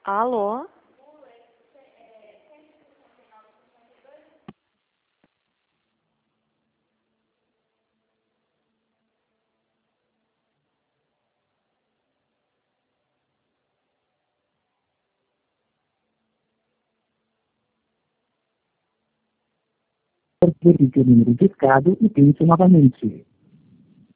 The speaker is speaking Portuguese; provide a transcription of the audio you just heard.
Alô? Verifique o número discado e tente novamente.